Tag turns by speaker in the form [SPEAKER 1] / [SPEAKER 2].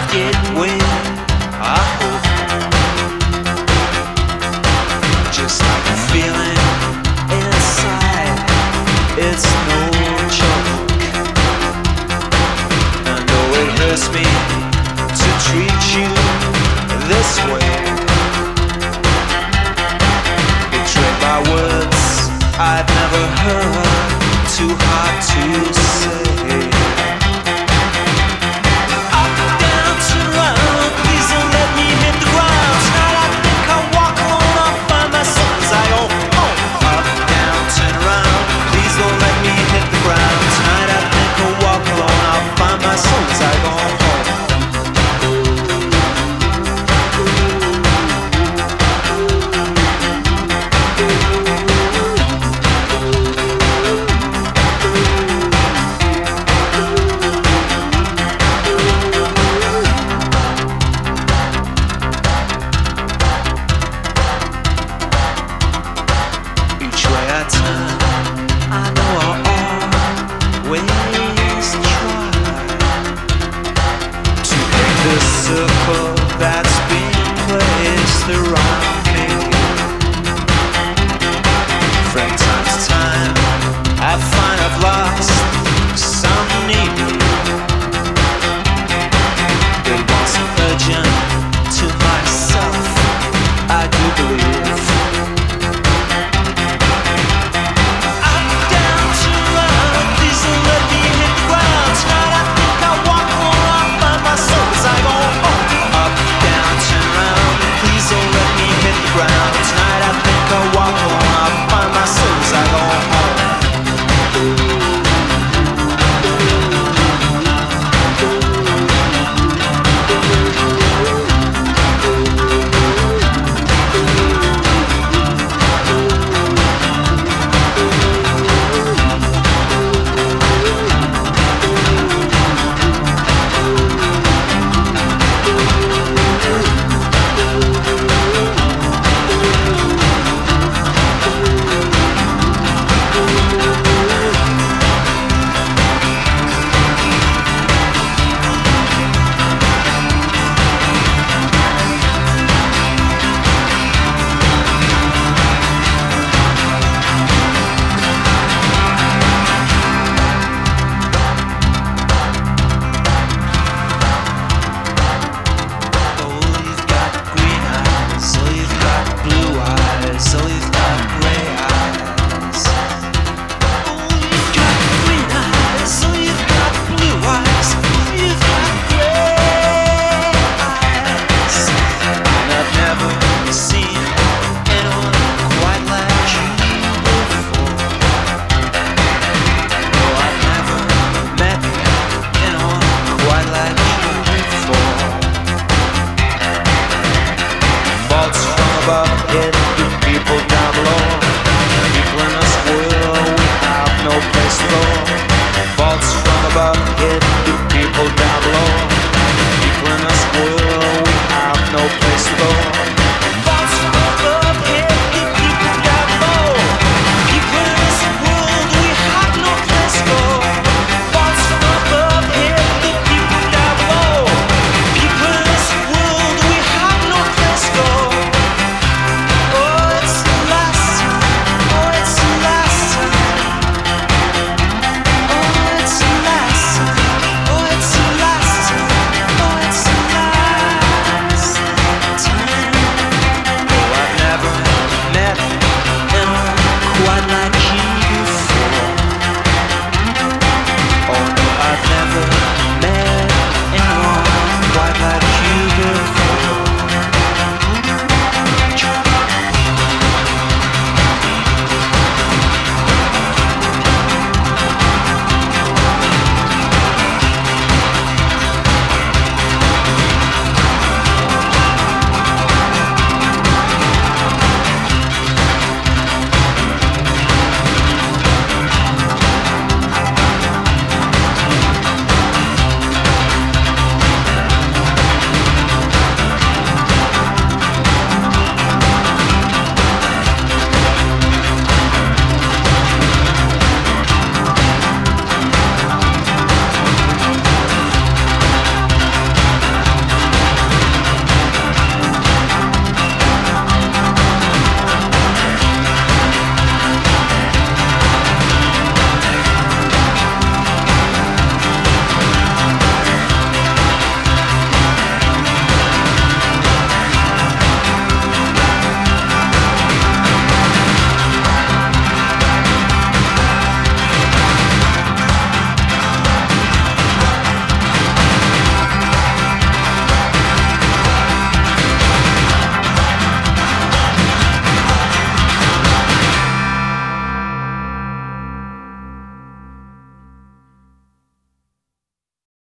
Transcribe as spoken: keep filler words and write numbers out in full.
[SPEAKER 1] get wet, I hope. Just like a feeling inside, it's no joke. I know it hurts me to treat you this way, betrayed by words I've never heard, too hard to say. Up, down, turn around, please don't let me hit the ground. Tonight I think I'll walk alone, I'll find myself as I go home. Up, down, turn around, please don't let me hit the ground. Tonight I think I'll walk alone, I'll find myself as I go home. Each way I turn, I know I'll always try to break this circle